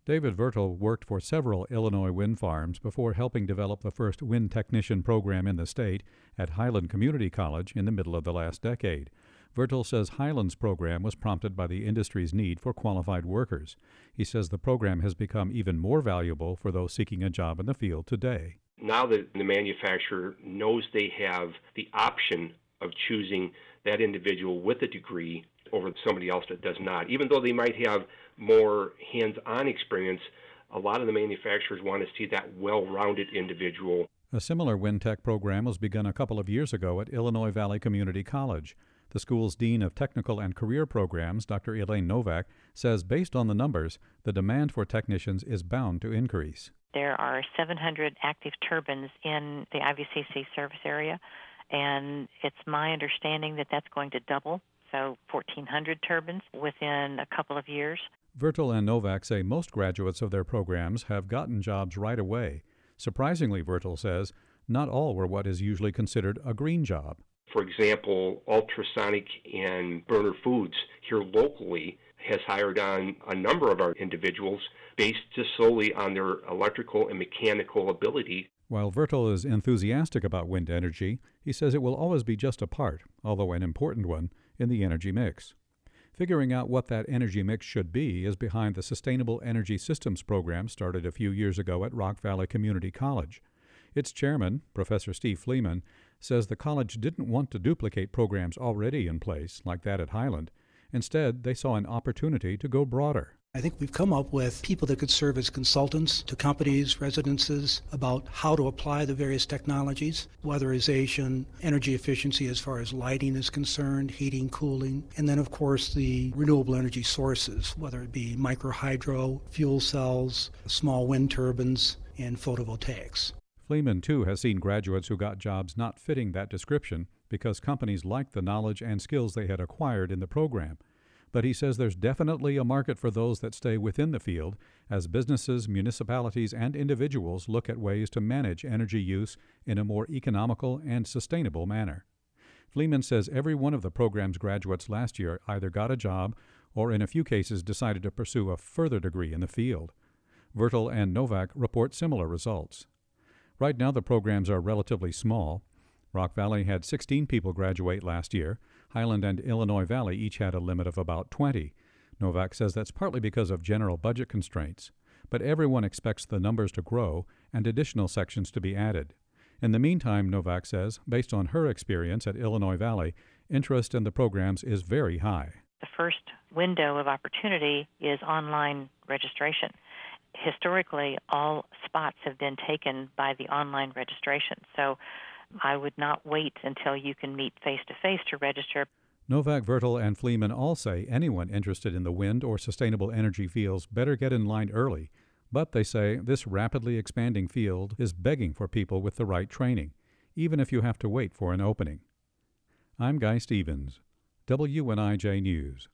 David Vertel worked for several Illinois wind farms before helping develop the first wind technician program in the state at Highland Community College in the middle of the last decade. Vertel says Highland's program was prompted by the industry's need for qualified workers. He says the program has become even more valuable for those seeking a job in the field today. Now that the manufacturer knows they have the option of choosing that individual with a degree over somebody else that does not, even though they might have more hands-on experience, a lot of the manufacturers want to see that well-rounded individual. A similar wind tech program was begun a couple of years ago at Illinois Valley Community College. The school's Dean of Technical and Career Programs, Dr. Elaine Novak, says based on the numbers, the demand for technicians is bound to increase. There are 700 active turbines in the IVCC service area, and it's my understanding that that's going to double, so 1,400 turbines within a couple of years. Vertel and Novak say most graduates of their programs have gotten jobs right away. Surprisingly, Vertel says, not all were what is usually considered a green job. For example, Ultrasonic and Burner Foods here locally has hired on a number of our individuals based just solely on their electrical and mechanical ability. While Vertel is enthusiastic about wind energy, he says it will always be just a part, although an important one, in the energy mix. Figuring out what that energy mix should be is behind the Sustainable Energy Systems program started a few years ago at Rock Valley Community College. Its chairman, Professor Steve Fleeman, says the college didn't want to duplicate programs already in place, like that at Highland. Instead, they saw an opportunity to go broader. I think we've come up with people that could serve as consultants to companies, residences, about how to apply the various technologies, weatherization, energy efficiency as far as lighting is concerned, heating, cooling, and then, of course, the renewable energy sources, whether it be microhydro, fuel cells, small wind turbines, and photovoltaics. Fleeman, too, has seen graduates who got jobs not fitting that description because companies liked the knowledge and skills they had acquired in the program. But he says there's definitely a market for those that stay within the field as businesses, municipalities, and individuals look at ways to manage energy use in a more economical and sustainable manner. Fleeman says every one of the program's graduates last year either got a job or in a few cases decided to pursue a further degree in the field. Vertel and Novak report similar results. Right now the programs are relatively small. Rock Valley had 16 people graduate last year. Highland and Illinois Valley each had a limit of about 20. Novak says that's partly because of general budget constraints. But everyone expects the numbers to grow and additional sections to be added. In the meantime, Novak says, based on her experience at Illinois Valley, interest in the programs is very high. The first window of opportunity is online registration. Historically, all spots have been taken by the online registration. So I would not wait until you can meet face-to-face to register. Novak, Vertel, and Fleeman all say anyone interested in the wind or sustainable energy fields better get in line early. But they say this rapidly expanding field is begging for people with the right training, even if you have to wait for an opening. I'm Guy Stevens, WNIJ News.